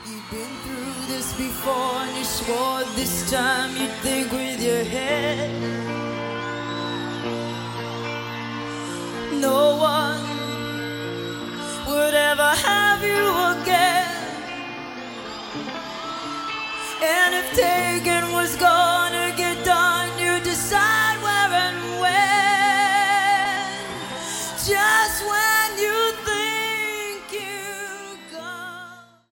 You've been through this before and you swore this time you'd think with your head. No one would ever have you again. And if taken was gone